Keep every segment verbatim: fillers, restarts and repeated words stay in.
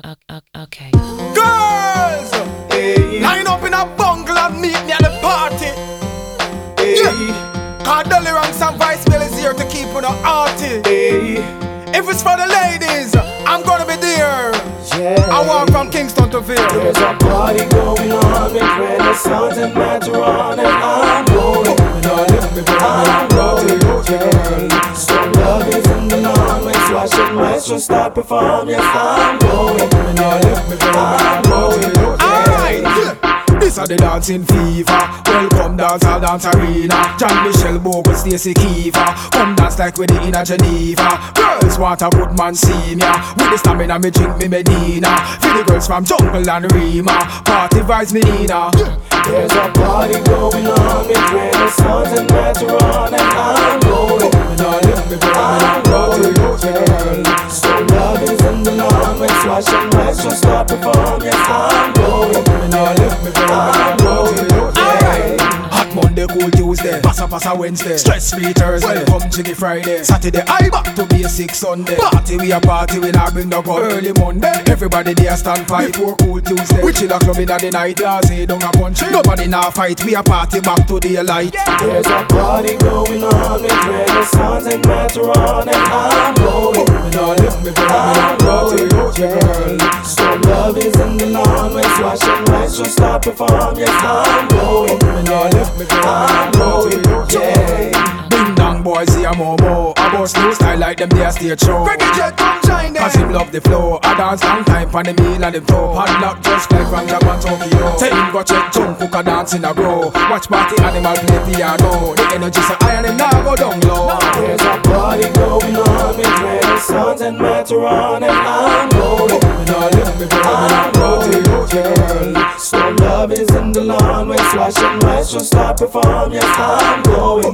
Okay. Girls! Hey. Line up in a bungle and meet me at the party. Hey. Yeah. Cause Dolly Ranks and Vice Bill is here to keep on the arty. Hey. If it's for the ladies, I'm gonna be there. Yeah. I walk from Kingston to Ville. There's a party going on with Renaissance and Maturon, and I'm going. I'm going, yeah. So love is in the lawn when Swash and Maestro start perform. Yes, I'm going. I'm going, alright, yeah. This are the dancing fever. Welcome dance, I'll dance arena. John Michelle Bogle, Stacey Kiefer. Come dance like we did in a Geneva. Girls want a good man see me. With the stamina me drink me Medina. For the girls from Jungle and Rima. Party vibes me Nina. There's a party going on with Renaissance and Maturon, and I'm going. I'm going, yeah. So love is in the lawn when Swash and Maestro start perform. Yes, I'm going. I'm going, yeah. Hot Monday, cool Tuesday, passa passa Wednesday, stress free Thursday, welcome Jiggy Friday, Saturday I back to basic Sunday. Party we a party, we not bring the gun. Early Monday, everybody there stand fight for cool Tuesday. We chill a club in the night, yeah, say down a country. Nobody now fight, we a party back to daylight. There's a party going on with Renaissance and Maturon, and I'm going. I'm going, yeah. So love is in the lawn when Swash and Maestro start perform. Yes, I'm going. I'm going, yeah. Ding dong boys, see a momo. I boss new style like them they a stage show. Reggae jet come shine them. Cause him love the flow. I dance long time for the meal and the top. Hot lock just like from Japan, Tokyo. Tell him go check jump, cook a dance in a row. Watch party animal play piano. The energy so high and him now go down low. There's a party going on with Renaissance and Maturon, and I'm going. I'm going, yeah. So love is in the lawn when Swash and Maestro start perform. Yes, I'm going.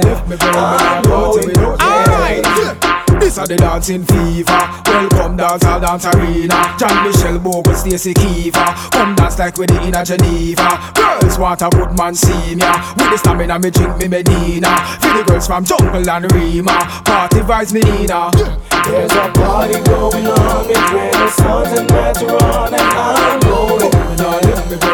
I'm going, alright, yeah. This are the dancing fever. Welcome dance, I'll dance arena. John Michelle Bogle, Stacey Kiefer. Come dance like we did in a Geneva. Girls want a good man see me. With the stamina me drink me Medina. For the girls from Jungle and Rima. Party vibes me Nina. There's a party going on with Renaissance and Maturon, and I'm going.